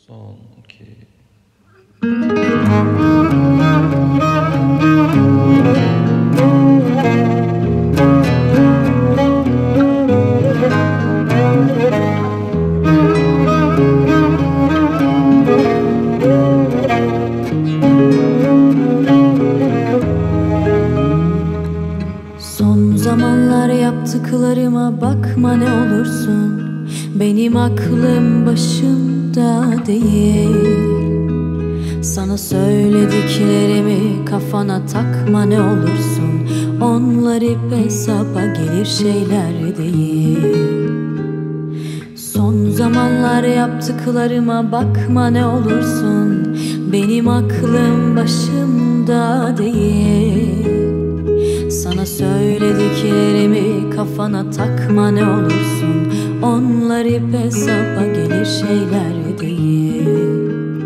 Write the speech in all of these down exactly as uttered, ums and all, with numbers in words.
Son iki. Son zamanlar yaptıklarıma bakma ne olursun. Benim aklım başımda değil. Sana söylediklerimi kafana takma ne olursun. Onlar hep hesaba gelir şeyler değil. Son zamanlar yaptıklarıma bakma ne olursun. Benim aklım başımda değil. Sana söylediklerimi kafana takma ne olursun. Onlar hep hesaba gelir şeyler değil.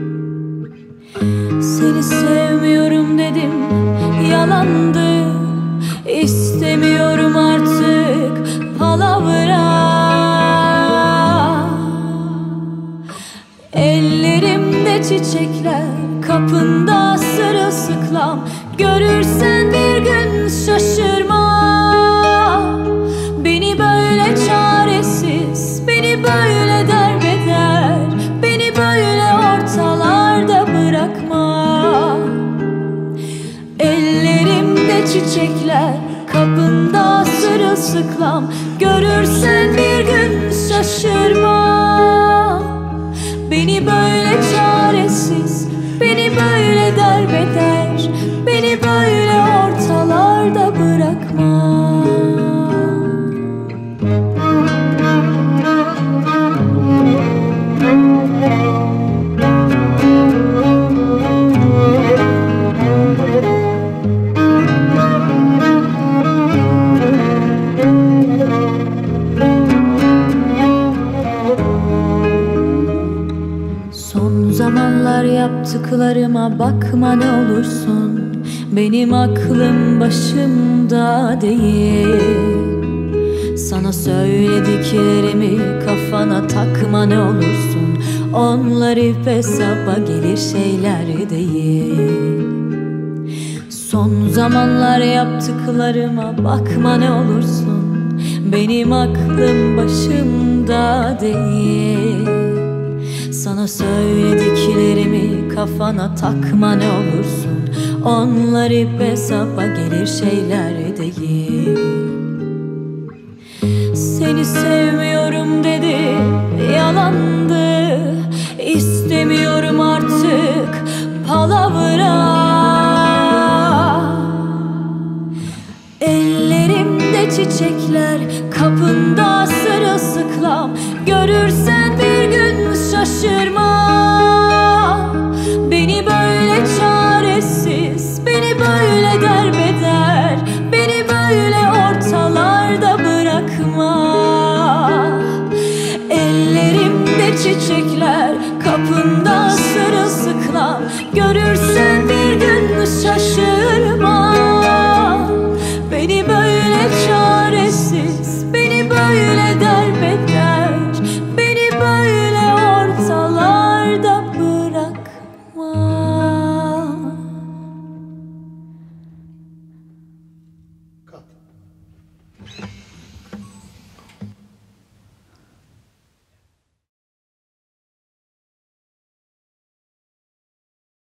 Seni sevmiyorum dedim, yalandı. İstemiyorum artık palavra. Ellerimde çiçekler, kapında sırılsıklam. Görürsen bir gün şaşırma. Beni böyle çaresiz, beni böyle derbeder, beni böyle ortalarda bırakma. Ellerimde çiçekler, kapında sırılsıklam. Görürsen bir gün şaşırma. Beni böyle çaresiz, beni böyle derbeder, beni böyle ortalarda bırakma. Son zamanlar yaptıklarıma bakma ne olursun. Benim aklım başımda değil. Sana söylediklerimi kafana takma ne olursun. Onlar hep hesaba gelir şeyler değil. Son zamanlar yaptıklarıma bakma ne olursun. Benim aklım başımda değil. Sana söylediklerimi kafana takma ne olursun. Onlar hep hesaba gelir şeyler değil. Seni sevmiyorum dedi, yalandı. İstemiyorum artık palavra. Ellerimde çiçekler, kapında sırılsıklam. Görürsen bir gün şaşırma. Beni böyle çaresiz, beni böyle derbeder, beni böyle ortalarda bırakma. Ellerimde çiçekler, kapında sırılsıklam. Görürsen